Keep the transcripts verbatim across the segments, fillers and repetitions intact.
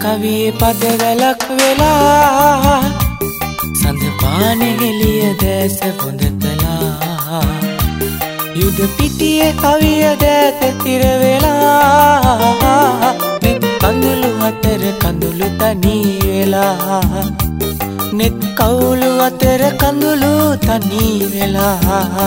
කවියේ පදවැලක් වෙලා සඳ පානේ එළිය දැස බොඳ කළා යුද පිටියේ කවිය දැත තිර වෙලා නෙත් කඳුළු අතර කඳුළු තනි වෙලා නෙත් කවුළු අතර කඳුළු තනි වෙලා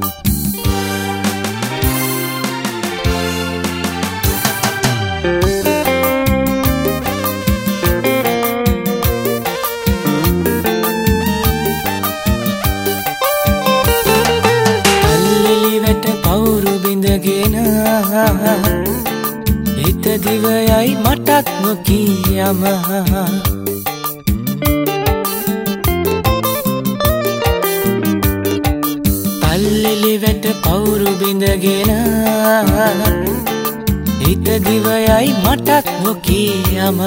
හිත දිවයයි මටත් නොකියම තල්ලෙලි වැට පවුරු බිඳගෙන හිත දිවයයි මටත් නොකියම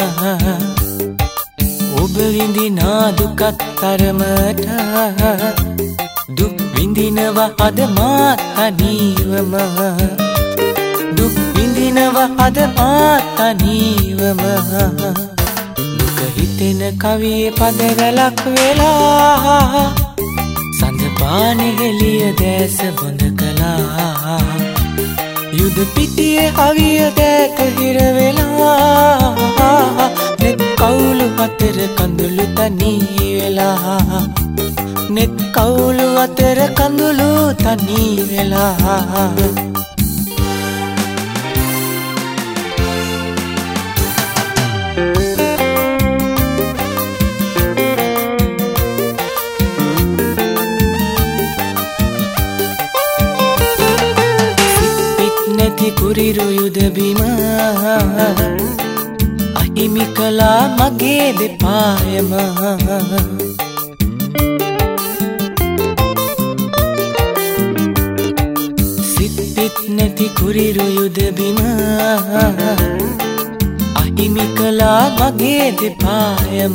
ඔබ විඳිනා දුකත් තරමට දුක් විඳිනවා අද මාත් තනිවම දුක් විඳිනවා අද මාත් තනිවම දුක හිතෙන කවියේ පදවැලක් වෙලා සඳ පානේ එළිය දැස බොඳ කළා යුද පිටියේ කවිය දැක හිර වෙලා නෙත් කවුළු අතර කඳුළු තනි වෙලා නෙත් කවුළු අතර කඳුළු තනි වෙලා කුරිරු යුද බිම අහිමි කළා මගේ දෙපායම සිත් පිත් නැති කුරිරු යුද බිම අහිමි කළා මගේ දෙපායම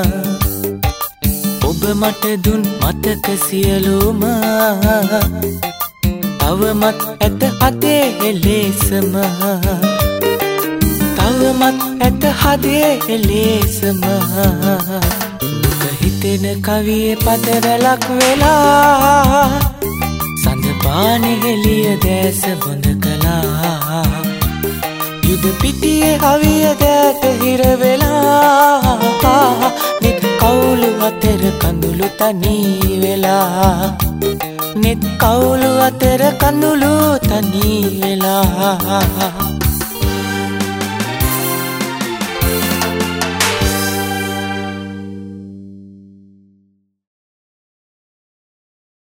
ඔබ මට දුන් මතක සියලුම තවමත් ඇත හදේ එලෙසම තවමත් ඇත හදේ එලෙසම දුක හිතෙන කවියේ පදවැලක් වෙලා සඳ පානේ එළිය දැස බොඳ කළා යුද පිටියේ කවිය දැත හිර වෙලා නෙත් කවුළු අතර කඳුළු තනි වෙලා නෙත් කවුළු අතර කඳුළු තනි වෙලා